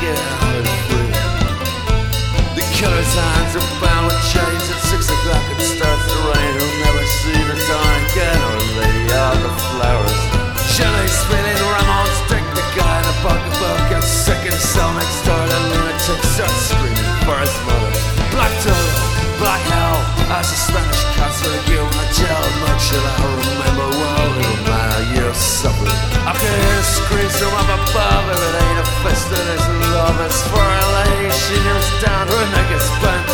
get out and free. The killer's hands are bound with chains. At 6 o'clock it starts to rain. He'll never see the dawn again or lay out the flowers. Jenny's feeling Ramones drink the guy in a pocketbook. Gets sick and so next door the lunatic starts screaming for his mother. Black Devil, Black Hell, as a Spanish castle, you in a jail. Much shall I remember well, little man, how you suffered. I can hear the screams from up above. If it ain't a fist, it is love. It's for a lady, she kneels down, her neck is bent.